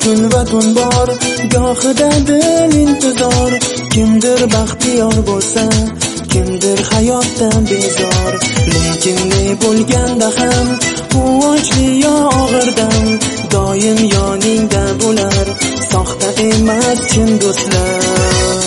kun va tun bor, gohida dil intizor. Kimdir baxtiyor bo'lsa, kimdir hayotdan bezor. Lekin ne bo'lganda ham quvonchli yo og'irdam, doim yoningda bo'lar soxta emas chin do'stlar.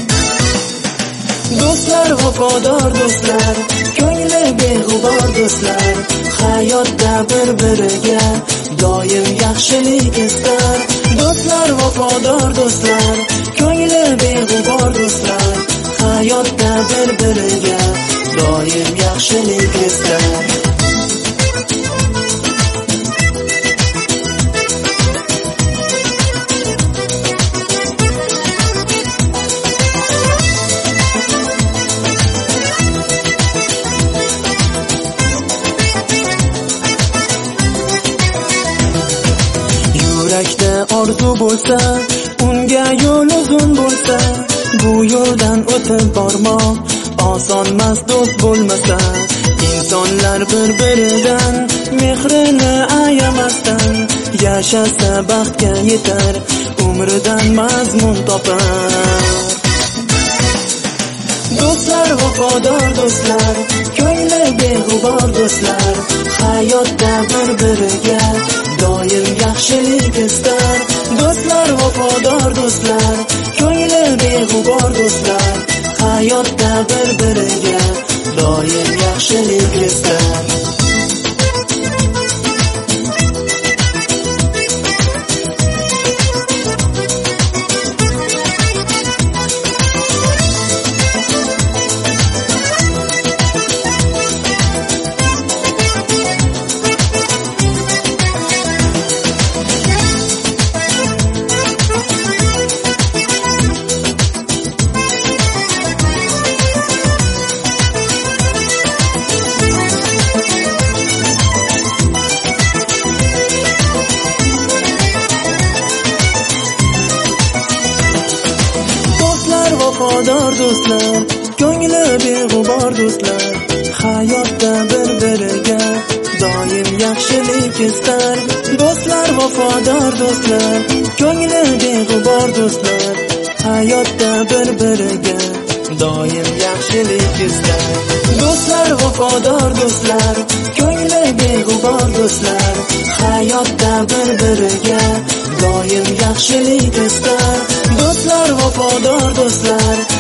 Do'stlar vafodor do'stlar, ko'ngli beg'ubor do'stlar, hayotda bir-biriga doim yaxshilik istar. Do'stlar vafodor do'stlar, ko'ngli beg'ubor do'stlar, hayotda bir-biriga doim yaxshilik istar. Yurakda orzu bo'lsa, unga yo'l uzun bo'lsa, bu yo'ldan o'tib bormoq osonmas do'st bo'lmasa. Insonlar bir-biridan mehrini ayamasdan yashasa baxtga yetar, umridan mazmun topar. Do'stlar vafodor do'stlar, ko'ngli beg'ubor do'stlar, hayotda bir-biriga doim yaxshilik istar. Do'stlar vafodor do'stlar, ko'ngli beg'ubor do'stlar, hayotda bir-biriga doim yaxshilik istar. Vafodor do'stlar, ko'ngli beg'ubor do'stlar, hayotda bir-biriga doim yaxshilik istar. Do'stlar vafodor do'stlar, ko'ngli beg'ubor do'stlar, hayotda bir-biriga doim yaxshilik istar. Do'stlar vafodor do'stlar, ko'ngli beg'ubor do'stlar, hayotda bir-biriga doim yaxshilik istar. Do'stlar vafodor do'stlar,